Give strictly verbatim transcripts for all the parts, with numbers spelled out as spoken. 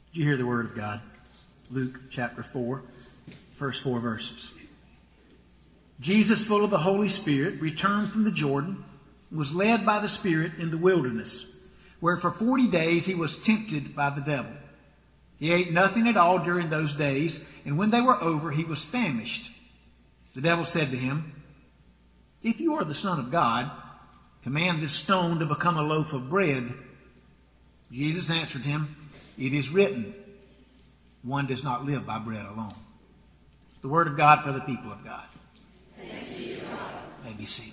Did you hear the word of God? Luke chapter four, first four verses. Jesus, full of the Holy Spirit, returned from the Jordan, and was led by the Spirit in the wilderness, where for forty days he was tempted by the devil. He ate nothing at all during those days, and when they were over, he was famished. The devil said to him, "If you are the Son of God, command this stone to become a loaf of bread." Jesus answered him, "It is written, one does not live by bread alone." The word of God for the people of God. Thanks be to God. May be seated.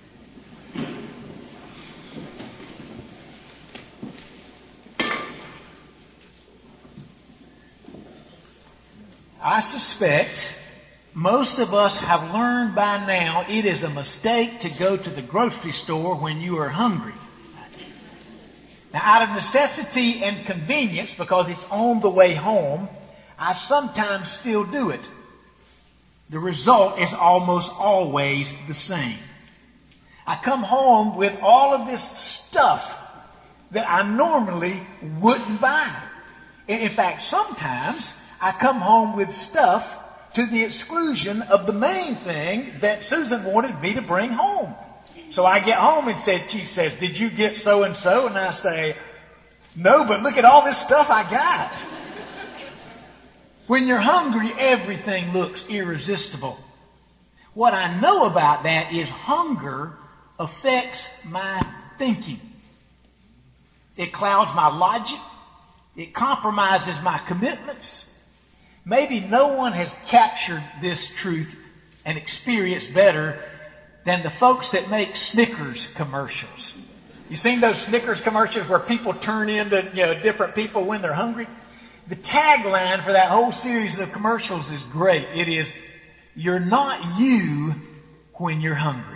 I suspect most of us have learned by now it is a mistake to go to the grocery store when you are hungry. Now, out of necessity and convenience, because it's on the way home, I sometimes still do it. The result is almost always the same. I come home with all of this stuff that I normally wouldn't buy. In fact, sometimes I come home with stuff to the exclusion of the main thing that Susan wanted me to bring home. So I get home and said, she says, "Did you get so and so?" And I say, "No, but look at all this stuff I got." When you're hungry, everything looks irresistible. What I know about that is hunger affects my thinking. It clouds my logic. It compromises my commitments. Maybe no one has captured this truth and experience better than the folks that make Snickers commercials. You seen those Snickers commercials where people turn into, you know, different people when they're hungry? The tagline for that whole series of commercials is great. It is, "You're not you when you're hungry."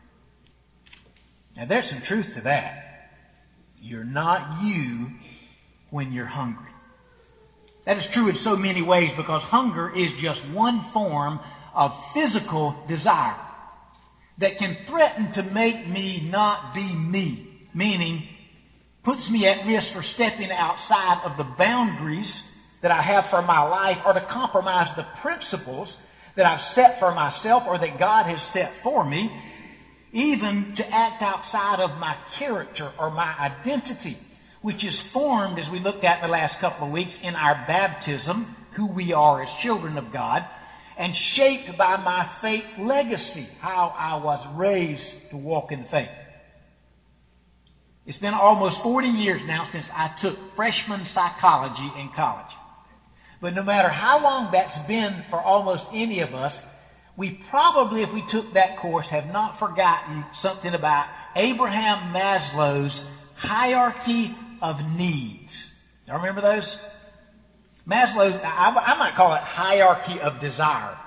Now there's some truth to that. You're not you when you're hungry. That is true in so many ways, because hunger is just one form of physical desire that can threaten to make me not be me, meaning puts me at risk for stepping outside of the boundaries that I have for my life, or to compromise the principles that I've set for myself or that God has set for me, even to act outside of my character or my identity, which is formed, as we looked at in the last couple of weeks, in our baptism, who we are as children of God, and shaped by my faith legacy, how I was raised to walk in faith. It's been almost forty years now since I took freshman psychology in college. But no matter how long that's been for almost any of us, we probably, if we took that course, have not forgotten something about Abraham Maslow's hierarchy of needs. Y'all remember those? Maslow, I, I might call it hierarchy of desire.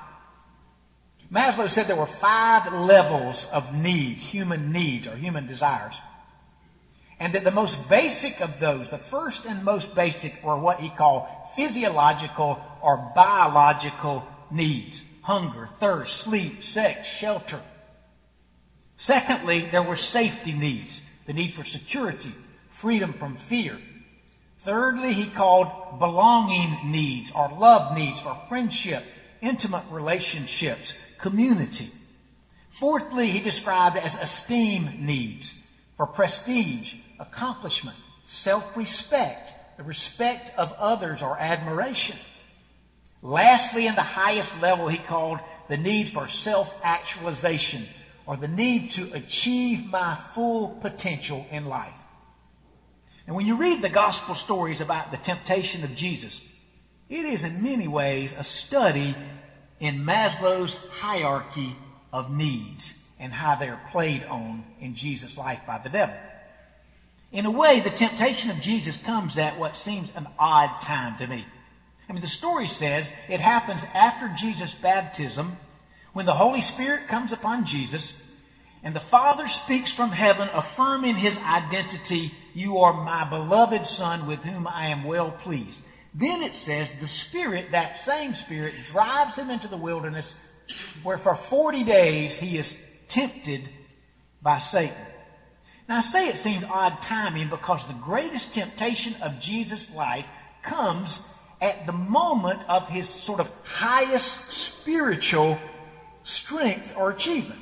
Maslow said there were five levels of needs, human needs or human desires. And that the most basic of those, the first and most basic, were what he called physiological or biological needs. Hunger, thirst, sleep, sex, shelter. Secondly, there were safety needs. The need for security, freedom from fear. Thirdly, he called belonging needs or love needs for friendship, intimate relationships, community. Fourthly, he described as esteem needs for prestige, accomplishment, self-respect, the respect of others or admiration. Lastly, in the highest level, he called the need for self-actualization, or the need to achieve my full potential in life. And when you read the gospel stories about the temptation of Jesus, it is in many ways a study in Maslow's hierarchy of needs and how they're played on in Jesus' life by the devil. In a way, the temptation of Jesus comes at what seems an odd time to me. I mean, the story says it happens after Jesus' baptism, when the Holy Spirit comes upon Jesus, and the Father speaks from heaven, affirming his identity, "You are my beloved Son, with whom I am well pleased." Then it says the Spirit, that same Spirit, drives him into the wilderness, where for forty days he is tempted by Satan. Now, I say it seems odd timing because the greatest temptation of Jesus' life comes at the moment of his sort of highest spiritual strength or achievement.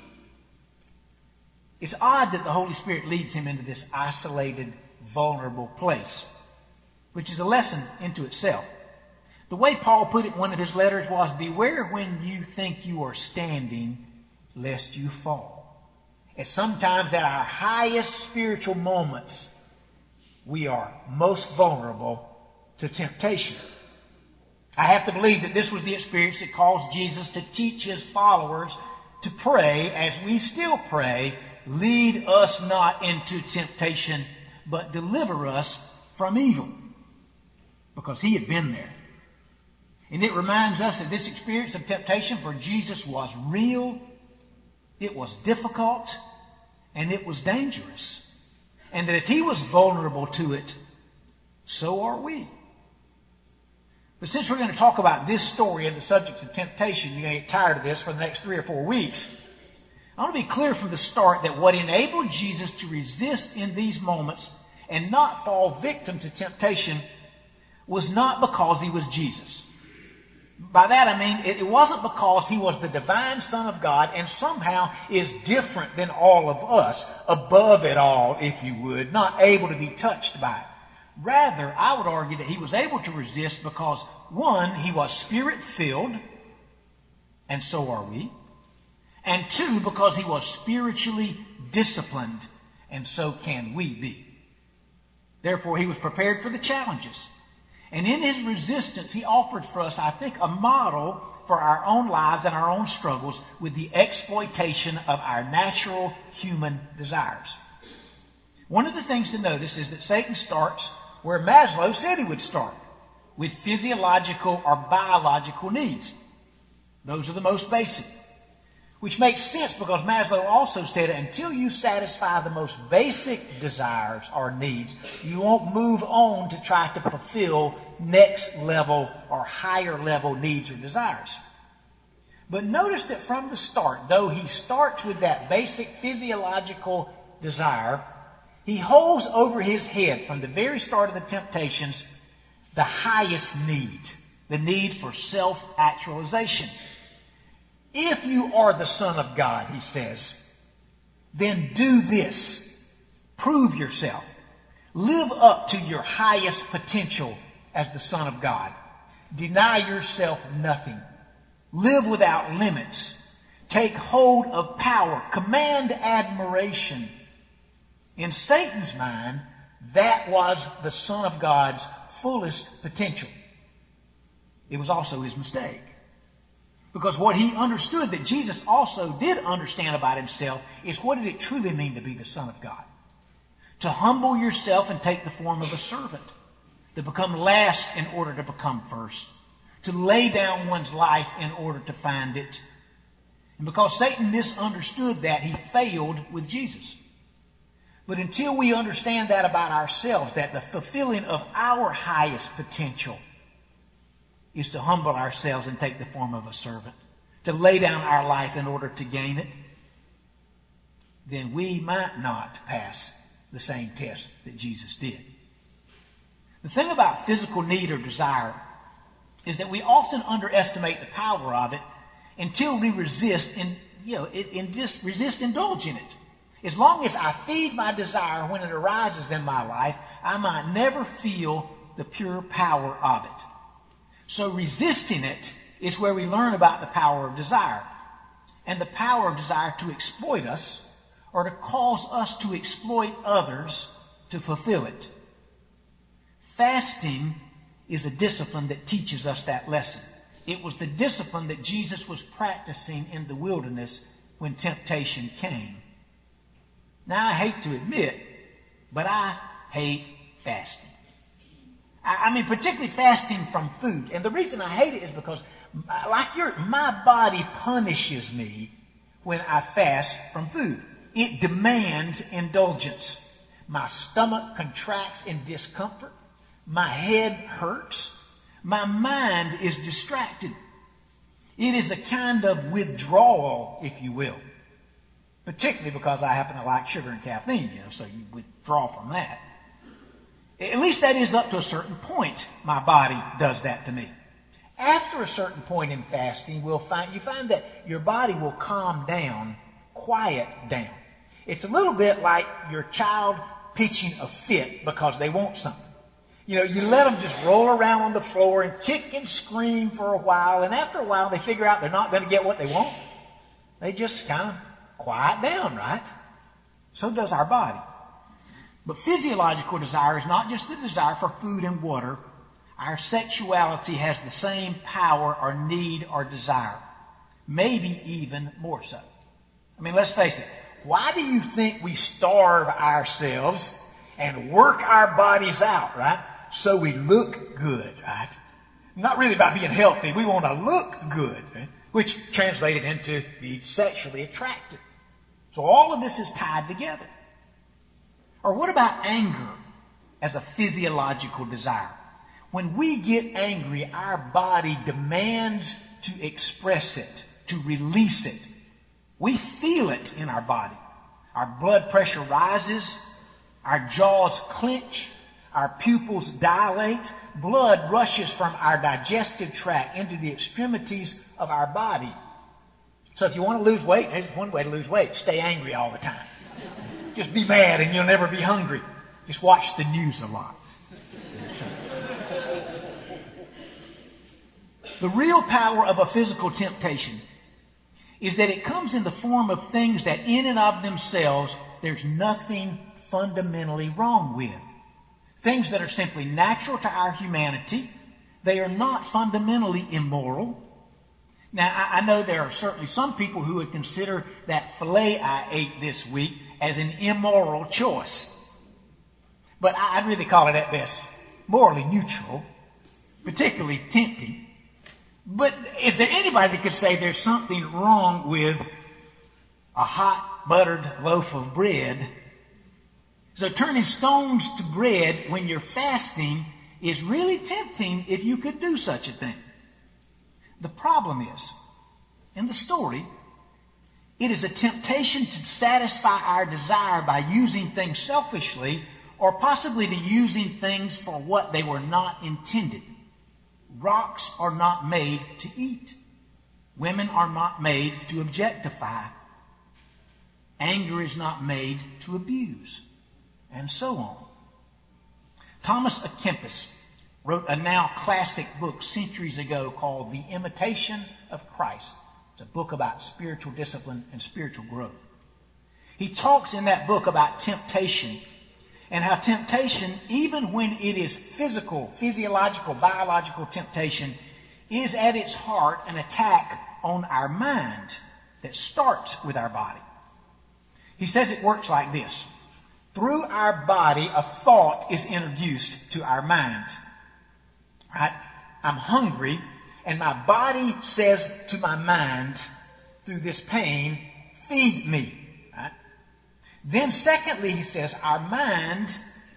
It's odd that the Holy Spirit leads him into this isolated, vulnerable place, which is a lesson into itself. The way Paul put it in one of his letters was, beware when you think you are standing, lest you fall. And sometimes at our highest spiritual moments, we are most vulnerable to temptation. I have to believe that this was the experience that caused Jesus to teach his followers to pray as we still pray, lead us not into temptation, but deliver us from evil. Because he had been there. And it reminds us that this experience of temptation for Jesus was real, it was difficult, and it was dangerous. And that if he was vulnerable to it, so are we. But since we're going to talk about this story and the subject of temptation, you're going to get tired of this for the next three or four weeks. I want to be clear from the start that what enabled Jesus to resist in these moments and not fall victim to temptation was not because he was Jesus. By that I mean it wasn't because he was the divine Son of God and somehow is different than all of us, above it all, if you would, not able to be touched by it. Rather, I would argue that he was able to resist because, one, he was Spirit-filled, and so are we. And two, because he was spiritually disciplined, and so can we be. Therefore, he was prepared for the challenges. And in his resistance, he offered for us, I think, a model for our own lives and our own struggles with the exploitation of our natural human desires. One of the things to notice is that Satan starts where Maslow said he would start, with physiological or biological needs. Those are the most basic. Which makes sense because Maslow also said until you satisfy the most basic desires or needs, you won't move on to try to fulfill next level or higher level needs or desires. But notice that from the start, though he starts with that basic physiological desire, he holds over his head from the very start of the temptations the highest need, the need for self-actualization. If you are the Son of God, he says, then do this. Prove yourself. Live up to your highest potential as the Son of God. Deny yourself nothing. Live without limits. Take hold of power. Command admiration. In Satan's mind, that was the Son of God's fullest potential. It was also his mistake. Because what he understood that Jesus also did understand about himself is what did it truly mean to be the Son of God? To humble yourself and take the form of a servant. To become last in order to become first. To lay down one's life in order to find it. And because Satan misunderstood that, he failed with Jesus. But until we understand that about ourselves, that the fulfilling of our highest potential is to humble ourselves and take the form of a servant, to lay down our life in order to gain it, then we might not pass the same test that Jesus did. The thing about physical need or desire is that we often underestimate the power of it until we resist in, you know, in, in this, resist indulging it. As long as I feed my desire when it arises in my life, I might never feel the pure power of it. So resisting it is where we learn about the power of desire. And the power of desire to exploit us or to cause us to exploit others to fulfill it. Fasting is a discipline that teaches us that lesson. It was the discipline that Jesus was practicing in the wilderness when temptation came. Now, I hate to admit, but I hate fasting. I mean, particularly fasting from food. And the reason I hate it is because, like your, my body punishes me when I fast from food. It demands indulgence. My stomach contracts in discomfort. My head hurts. My mind is distracted. It is a kind of withdrawal, if you will. Particularly because I happen to like sugar and caffeine, you know, so you withdraw from that. At least that is up to a certain point. My body does that to me. After a certain point in fasting, we'll find you find that your body will calm down, quiet down. It's a little bit like your child pitching a fit because they want something. You know, you let them just roll around on the floor and kick and scream for a while, and after a while they figure out they're not going to get what they want. They just kind of quiet down, right? So does our body. But physiological desire is not just the desire for food and water. Our sexuality has the same power or need or desire. Maybe even more so. I mean, let's face it. Why do you think we starve ourselves and work our bodies out, right? So we look good, right? Not really about being healthy. We want to look good, right? Which translated into be sexually attractive. So all of this is tied together. Or what about anger as a physiological desire? When we get angry, our body demands to express it, to release it. We feel it in our body. Our blood pressure rises, our jaws clench, our pupils dilate, blood rushes from our digestive tract into the extremities of our body. So if you want to lose weight, there's one way to lose weight. Stay angry all the time. Just be mad and you'll never be hungry. Just watch the news a lot. The real power of a physical temptation is that it comes in the form of things that in and of themselves there's nothing fundamentally wrong with. Things that are simply natural to our humanity. They are not fundamentally immoral. Now, I know there are certainly some people who would consider that filet I ate this week as an immoral choice. But I'd really call it at best morally neutral, particularly tempting. But is there anybody that could say there's something wrong with a hot buttered loaf of bread? So turning stones to bread when you're fasting is really tempting if you could do such a thing. The problem is, in the story, it is a temptation to satisfy our desire by using things selfishly or possibly to using things for what they were not intended. Rocks are not made to eat. Women are not made to objectify. Anger is not made to abuse. And so on. Thomas à Kempis wrote a now classic book centuries ago called The Imitation of Christ. It's a book about spiritual discipline and spiritual growth. He talks in that book about temptation and how temptation, even when it is physical, physiological, biological temptation, is at its heart an attack on our mind that starts with our body. He says it works like this. Through our body, a thought is introduced to our mind. Right? I'm hungry, and my body says to my mind, through this pain, feed me. Right? Then secondly, he says, our mind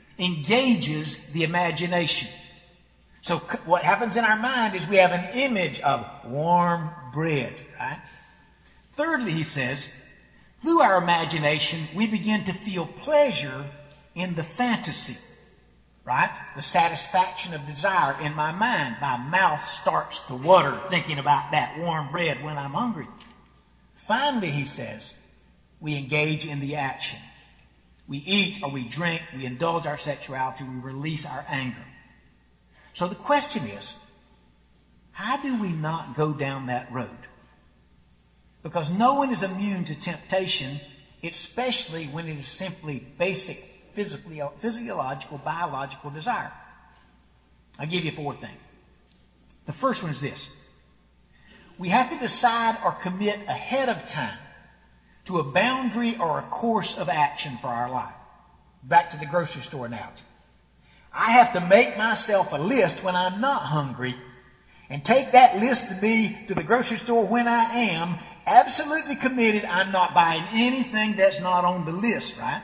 engages the imagination. So what happens in our mind is we have an image of warm bread. Right? Thirdly, he says, through our imagination, we begin to feel pleasure in the fantasy. Right? The satisfaction of desire in my mind. My mouth starts to water thinking about that warm bread when I'm hungry. Finally, he says, we engage in the action. We eat or we drink, we indulge our sexuality, we release our anger. So the question is, how do we not go down that road? Because no one is immune to temptation, especially when it is simply basic physically, physiological, biological desire. I'll give you four things. The first one is this. We have to decide or commit ahead of time to a boundary or a course of action for our life. Back to the grocery store analogy. I have to make myself a list when I'm not hungry and take that list to me to the grocery store when I am absolutely committed. I'm not buying anything that's not on the list, right?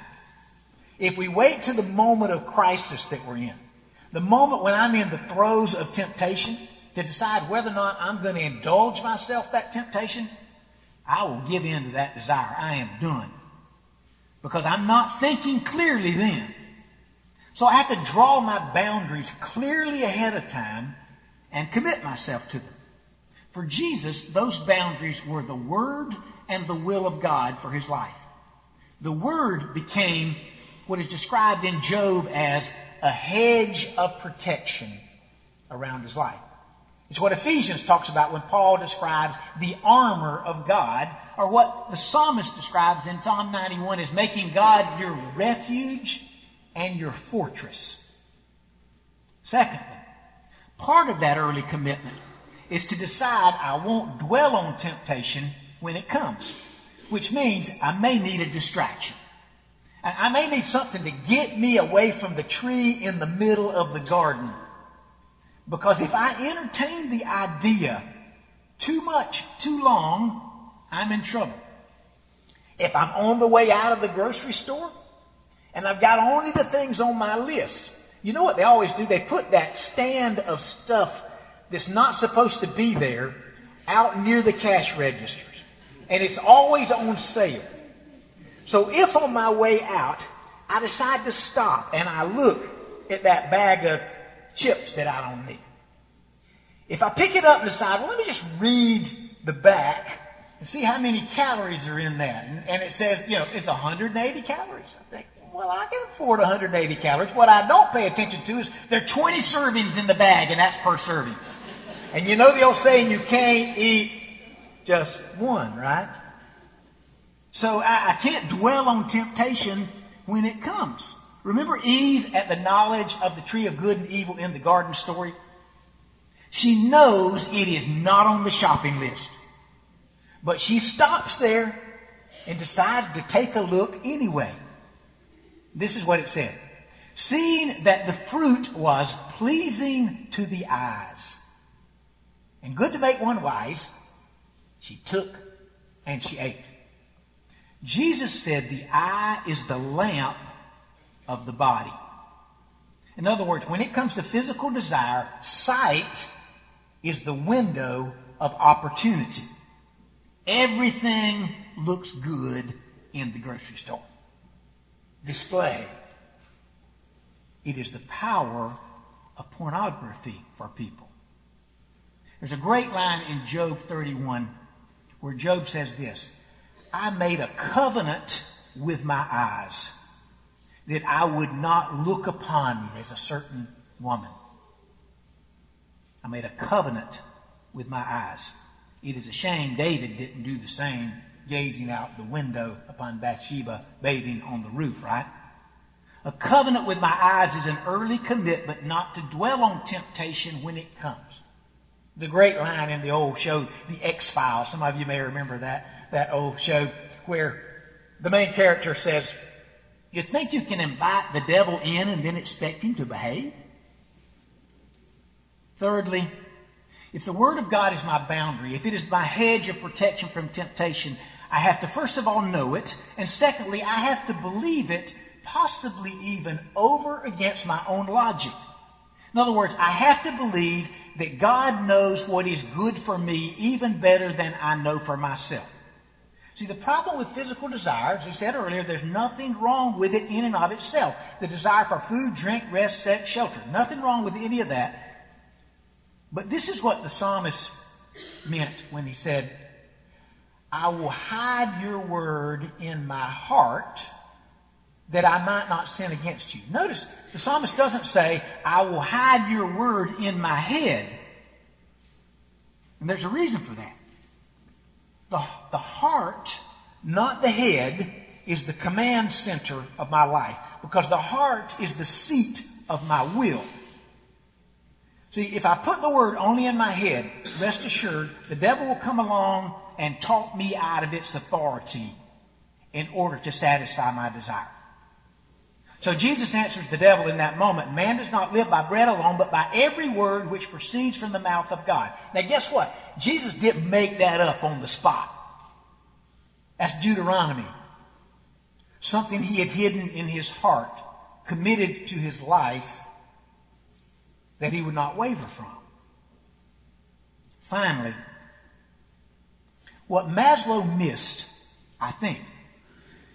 If we wait to the moment of crisis that we're in, the moment when I'm in the throes of temptation, to decide whether or not I'm going to indulge myself that temptation, I will give in to that desire. I am done. Because I'm not thinking clearly then. So I have to draw my boundaries clearly ahead of time and commit myself to them. For Jesus, those boundaries were the Word and the will of God for his life. The Word became what is described in Job as a hedge of protection around his life. It's what Ephesians talks about when Paul describes the armor of God, or what the psalmist describes in Psalm ninety-one as making God your refuge and your fortress. Secondly, part of that early commitment is to decide I won't dwell on temptation when it comes, which means I may need a distraction. I may need something to get me away from the tree in the middle of the garden. Because if I entertain the idea too much, too long, I'm in trouble. If I'm on the way out of the grocery store and I've got only the things on my list, you know what they always do? They put that stand of stuff that's not supposed to be there out near the cash registers. And it's always on sale. So if on my way out, I decide to stop and I look at that bag of chips that I don't need. If I pick it up and decide, well, let me just read the back and see how many calories are in that. And, and it says, you know, it's one hundred eighty calories. I think, well, I can afford one hundred eighty calories. What I don't pay attention to is there are twenty servings in the bag, and that's per serving. And you know the old saying, you can't eat just one, right? So I, I can't dwell on temptation when it comes. Remember Eve at the knowledge of the tree of good and evil in the garden story? She knows it is not on the shopping list. But she stops there and decides to take a look anyway. This is what it said. Seeing that the fruit was pleasing to the eyes and good to make one wise, she took and she ate. Jesus said the eye is the lamp of the body. In other words, when it comes to physical desire, sight is the window of opportunity. Everything looks good in the grocery store. Display. It is the power of pornography for people. There's a great line in Job thirty-one where Job says this, I made a covenant with my eyes that I would not look upon as a certain woman. I made a covenant with my eyes. It is a shame David didn't do the same, gazing out the window upon Bathsheba bathing on the roof, right? A covenant with my eyes is an early commitment not to dwell on temptation when it comes. The great line in the old show, The X-Files, some of you may remember that, that old show where the main character says, you think you can invite the devil in and then expect him to behave? Thirdly, if the Word of God is my boundary, if it is my hedge of protection from temptation, I have to first of all know it, and secondly, I have to believe it, possibly even over against my own logic. In other words, I have to believe that God knows what is good for me even better than I know for myself. See, the problem with physical desire, as we said earlier, there's nothing wrong with it in and of itself. The desire for food, drink, rest, sex, shelter. Nothing wrong with any of that. But this is what the psalmist meant when he said, I will hide your word in my heart that I might not sin against you. Notice, the psalmist doesn't say, I will hide your word in my head. And there's a reason for that. The, the heart, not the head, is the command center of my life. Because the heart is the seat of my will. See, if I put the word only in my head, rest assured, the devil will come along and talk me out of its authority in order to satisfy my desire. So Jesus answers the devil in that moment, man does not live by bread alone, but by every word which proceeds from the mouth of God. Now guess what? Jesus didn't make that up on the spot. That's Deuteronomy. Something he had hidden in his heart, committed to his life, that he would not waver from. Finally, what Maslow missed, I think,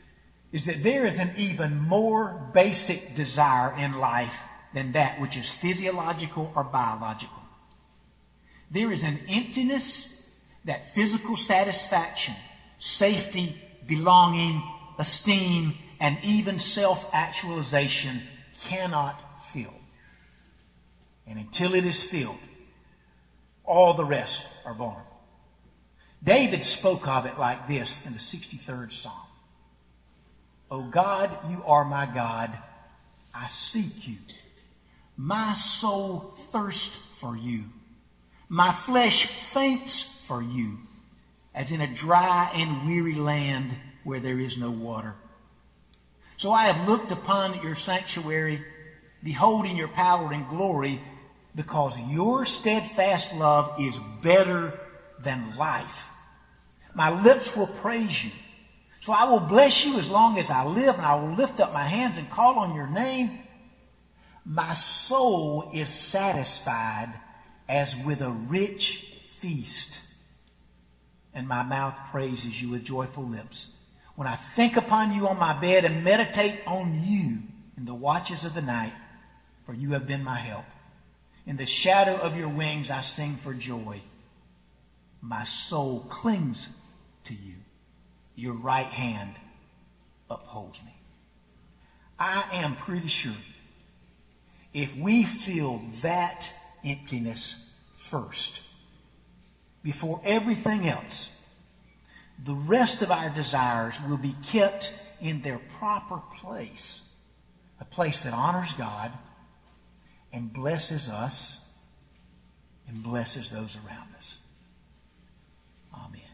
is that there is an even more basic desire in life than that which is physiological or biological. There is an emptiness that physical satisfaction, safety, belonging, esteem, and even self-actualization cannot fill. And until it is filled, all the rest are vulnerable. David spoke of it like this in the sixty-third Psalm. O God, you are my God. I seek you. My soul thirsts for you. My flesh faints for you, as in a dry and weary land where there is no water. So I have looked upon your sanctuary, beholding your power and glory, because your steadfast love is better than life. My lips will praise you. So I will bless you as long as I live, and I will lift up my hands and call on your name. My soul is satisfied as with a rich feast, and my mouth praises you with joyful lips. When I think upon you on my bed and meditate on you in the watches of the night, for you have been my help. In the shadow of your wings I sing for joy. My soul clings to you. Your right hand upholds me. I am pretty sure if we feel that emptiness first, before everything else, the rest of our desires will be kept in their proper place, a place that honors God and blesses us and blesses those around us. Amen.